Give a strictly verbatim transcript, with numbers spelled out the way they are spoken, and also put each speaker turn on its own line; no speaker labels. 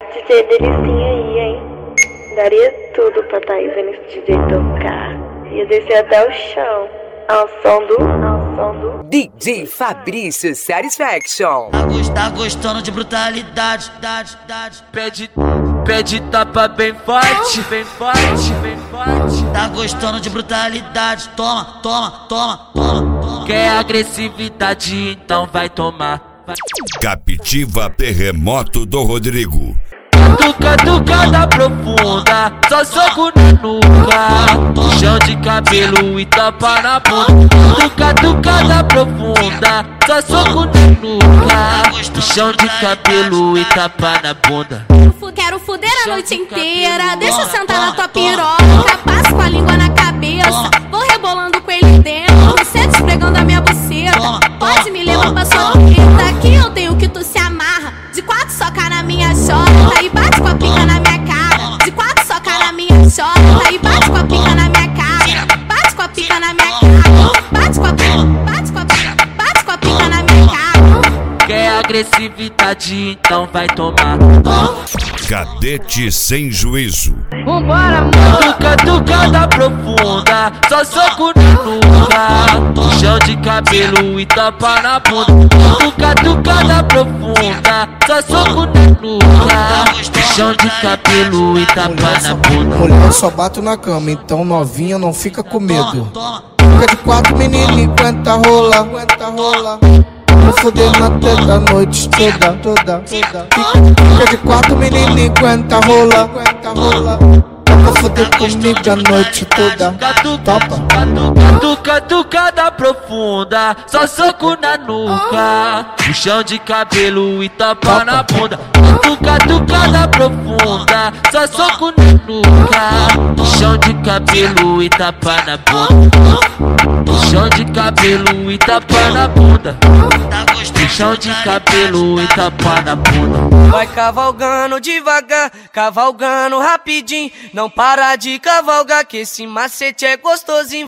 D J Delicinha aí, hein? Daria tudo pra tá aí vendo esse D J tocar. Ia descer até o chão. Ao som do... Ao som do...
D J Fabrício Satisfaction.
Tá, gost, tá gostando de brutalidade, dade, dade. Pede, pede tapa bem forte, bem forte, bem forte. Tá gostando de brutalidade, toma, toma, toma, toma, toma. Quer agressividade, então vai tomar. Vai.
Captiva Terremoto do Rodrigo.
Catucada profunda, só soco na nuca, chão de cabelo e tapa na bunda. Catucada profunda, só soco na nuca, chão de cabelo e tapa na bunda.
Quero fuder a noite inteira, deixa eu sentar na tua piroca, passo com a língua na cabeça, vou rebolando com ele dentro, você esfregando a minha buceta, pode me levar pra sua treta, que eu tenho que tu se amarra, de quatro soca na minha chota e bate com a pica na minha cara, de quatro soca na minha chota e bate com a pica na minha cara, bate com a pica na minha cara, bate com a pica, bate com a pica, bate com a pica na minha cara.
Quer agressividade, então vai tomar.
Cadete sem juízo.
Vambora, mano. Catucada profunda, só soco na nuca, chão de cabelo e tapa na bunda. Catucada profunda, só soco na nuca, chão de cabelo e tapa na bunda.
Mulher, eu só bato na cama, então novinha não fica com medo. Fica de quatro, menino, aguenta rola, aguenta rola. Vou foder na teta a noite toda, toda, toda. Fica de quatro, menino, aguenta rola, aguenta rola. Vou foder comigo a noite toda. Topa.
Catucada profunda, só soco na nuca, puxão de cabelo e tapa na bunda. Catucada profunda, só soco na nuca, puxão de cabelo e tapa na bunda. Puxão de cabelo e tapa na bunda. Puxão de cabelo e tapa na bunda.
Vai cavalgando devagar, cavalgando rapidinho. Não para de cavalgar que esse macete é gostosinho.